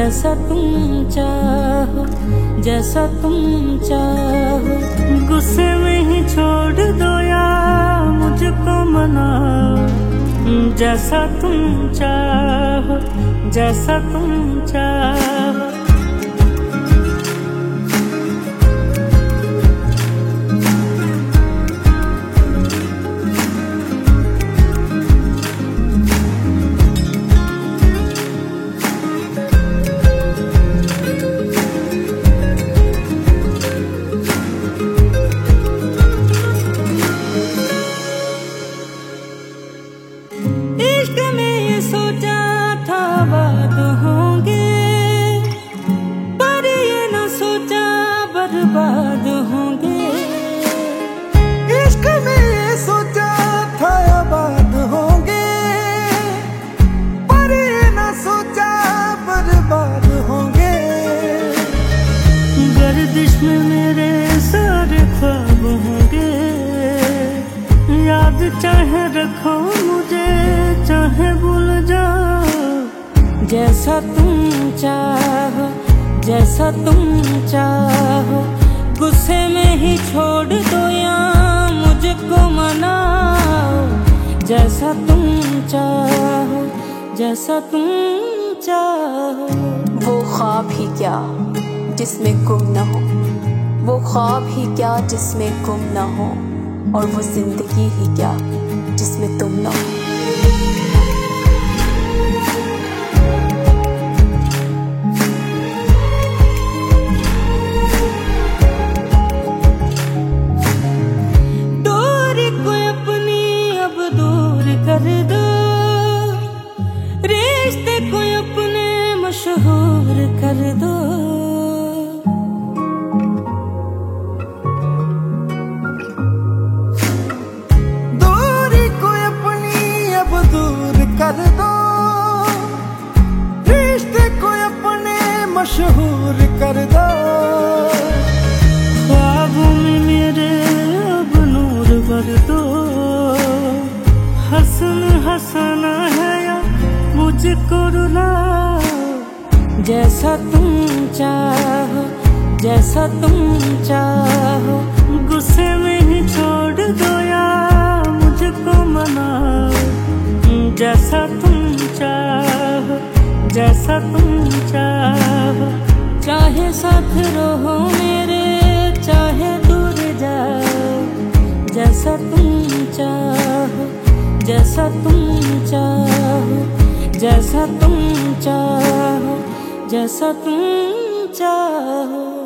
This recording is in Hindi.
जैसा तुम चाहो, जैसा तुम चाहो। गुस्से में ही छोड़ दो या मुझको मनाओ, जैसा तुम चाहो, जैसा तुम चाहो। इश्क में ये सोचा था बात होंगे, पर ये न सोचा बर्बाद होंगे। इश्क में ये सोचा था आबाद होंगे, पर ये न सोचा बर्बाद होंगे। गर्दिश में मेरे सारे ख्वाब होंगे, याद चाहे रखो मुझे चाहे भूल जाओ। जैसा तुम चाहो, जैसा तुम चाहो। गुस्से में ही छोड़ दो या मुझको मनाओ, जैसा तुम चाहो, जैसा तुम चाहो। वो ख्वाब ही क्या जिसमें गुम न हो, वो ख्वाब ही क्या जिसमें गुम न हो, और वो जिंदगी ही क्या जिसमें तुम न हो। दूरी को अपनी अब दूर कर दो, रिश्ते को अपने मशहूर कर दो। कर दो रिश्ते को अपने मशहूर कर दो। ख्वाबों में मेरे अब नूर भर दो, हसन हंसना है या मुझको रुलाओ। जैसा तुम चाहो, जैसा तुम चाहो। गुस्से में ही छोड़ दो या मुझको मनाओ, जैसा तुम चाहो, जैसा तुम चाहो। चाहे साथ रहो मेरे चाहे दूर जाओ, जैसा तुम चाहो, जैसा तुम चाहो, जैसा तुम चाहो, जैसा तुम चाहो।